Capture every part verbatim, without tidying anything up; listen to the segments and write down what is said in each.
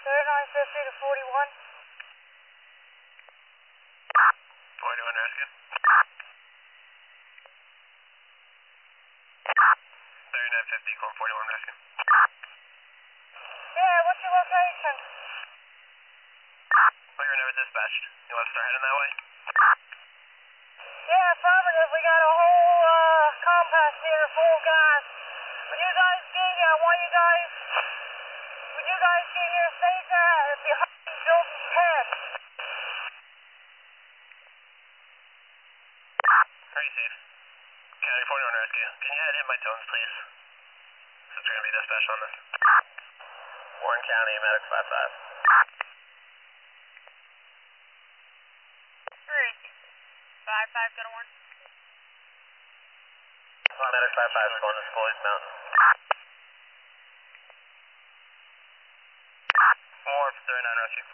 thirty-nine fifty to forty-one. forty-one rescue. thirty-nine fifty, going forty-one rescue. Yeah, what's your location? We were never dispatched. You want to start heading that way? Yeah, affirmative. We got a whole uh, compass here full of guys. When you guys get here, I want you guys, when you guys get here, stay there behind building ten. Receive. County forty-one rescue. Can you head hit my tones, please? Since we're going to be dispatched on this. Warren County, medic five five. Three. Five five, go to one. Medic five five is going to Floyd Mountain. Warren for thirty-nine rescue.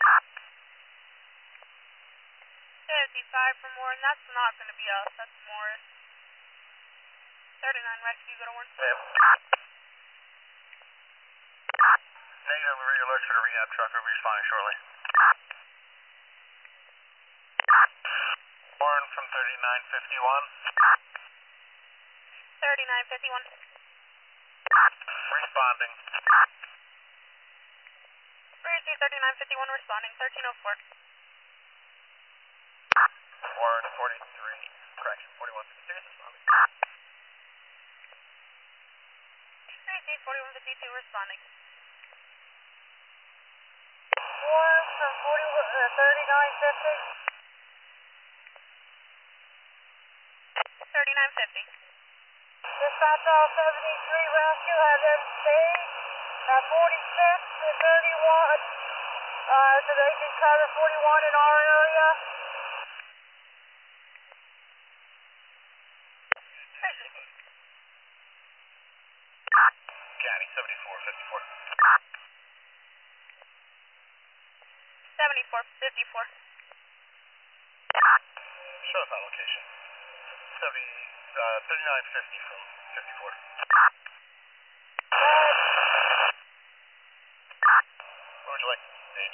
fifty-five from Warren, that's not going to be us, that's Morris. thirty-nine rescue, go to one. Yeah. Negative, we're ready alert for the rehab truck. We'll be responding shortly. Warren from thirty-nine fifty-one. thirty-nine fifty-one. Responding. Receive thirty-nine fifty-one, responding, thirteen oh four. Warren forty-three, correction, forty-one fifty-two is responding. Receive forty-one fifty-two, responding. Warren from forty, uh, thirty-nine fifty. thirty-nine fifty. Dispatch all seventy-three rescue, have them stay at forty-six and thirty-one, uh, so they can cover forty-one in our area. County seventy-four fifty-four. seventy-four fifty-four. Show us that location. seventy, uh, thirty-nine fifty from fifty-four. What would you like, Sage?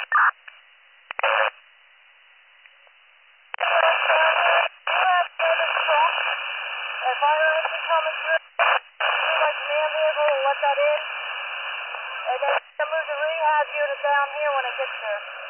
A fire engine coming through, like man vehicle, we'll let that in. And then move the rehab unit down here when it gets there.